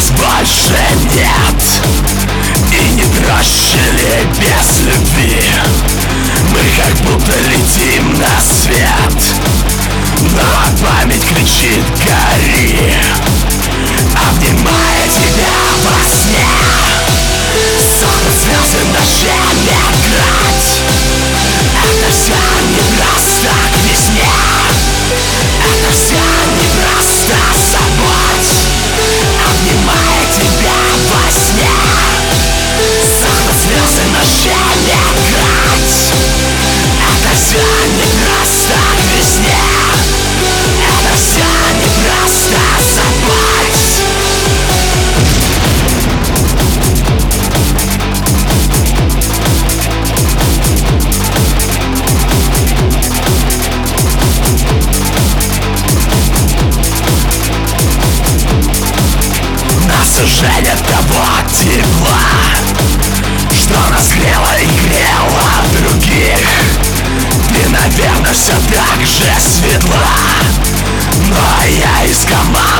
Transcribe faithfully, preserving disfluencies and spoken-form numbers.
нас больше нет, и не прощали без любви. Мы как будто летим на свет, но память кричит: гори. Обнимая тебя во сне, сохнут слезы ночами играть. Это все не просто к весне, это все не просто забудь. Обнимая тебя во сне, сохнут слезы ночами играть. Это все не просто к весне, это все не просто забудь. Нас уже нет того тепла, что нас грело и грело других. Ты, наверное, все так же светла, но я из команды.